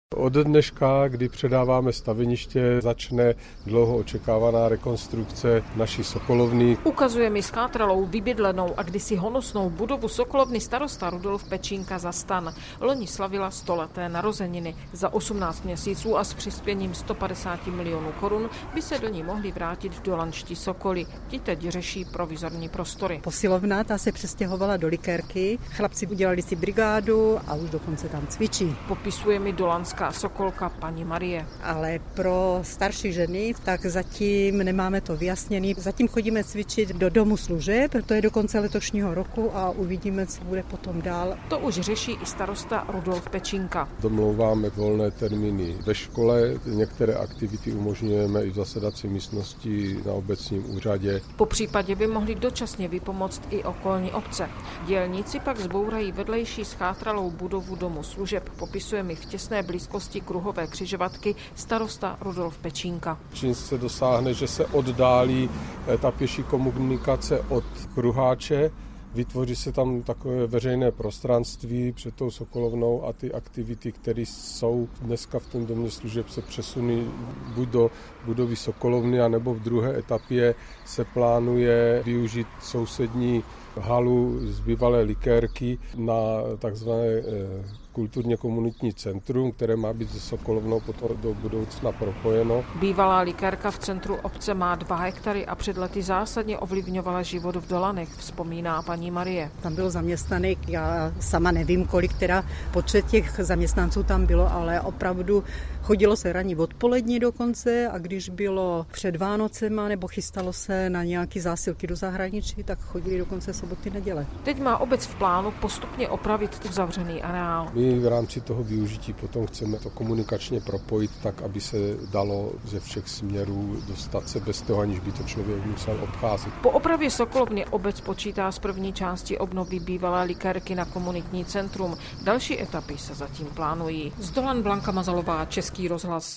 Od dneška, kdy předáváme staveniště, začne dlouho očekávaná rekonstrukce naší sokolovny. Ukazuje mi schátralou, vybydlenou a kdysi honosnou budovu sokolovny starosta Rudolf Pečínka za STAN. Loni slavila 100leté narozeniny. Za 18 měsíců a s přispěním 150 milionů korun by se do ní mohli vrátit dolanští sokoly. Ti teď řeší provizorní prostory. Posilovna ta se přestěhovala do Likérky. Chlapci udělali si brigádu a už dokonce tam cvičí. Popisuje mi dolanská sokolka paní Marie. Ale pro starší ženy, tak zatím nemáme to vyjasněné. Zatím chodíme cvičit do domu služeb, to je do konce letošního roku a uvidíme, co bude potom dál. To už řeší i starosta Rudolf Pečínka. Domlouváme volné termíny ve škole, některé aktivity umožňujeme i v zasedací místnosti na obecním úřadě. Po případě by mohli dočasně vypomoct i okolní obce. Dělníci pak zbourají vedlejší schátralou budovu domu služeb, popisuje mi v těsné blízkosti kruhové křižovatky starosta Rudolf Pečínka. Čím se dosáhne, že se oddálí ta pěší komunikace od kruháče, vytvoří se tam takové veřejné prostranství před tou sokolovnou a ty aktivity, které jsou dneska v tom domě služeb, se přesuní buď do budovy sokolovny, anebo v druhé etapě se plánuje využít sousední halu z bývalé Likérky na takzvané kulturně komunitní centrum, které má být se sokolovnou potom do budoucna propojeno. Bývalá Likérka v centru obce má 2 hektary a před lety zásadně ovlivňovala život v Dolanech, vzpomíná paní Marie. Tam bylo zaměstnaných, já sama nevím, kolik teda počet těch zaměstnanců tam bylo, ale opravdu chodilo se ranní odpolední dokonce a když bylo před Vánocema nebo chystalo se na nějaké zásilky do zahraničí, tak chodili dokonce soboty, neděle. Teď má obec v plánu postupně opravit uzavřený areál. My v rámci toho využití potom chceme to komunikačně propojit tak, aby se dalo ze všech směrů dostat se bez toho, aniž by to člověk musel obcházet. Po opravě sokolovny obec počítá z první části obnovy bývalé Likérky na komunitní centrum. Další etapy se zatím plánují. Z Dolan Blanka Mazalová, Český rozhlas.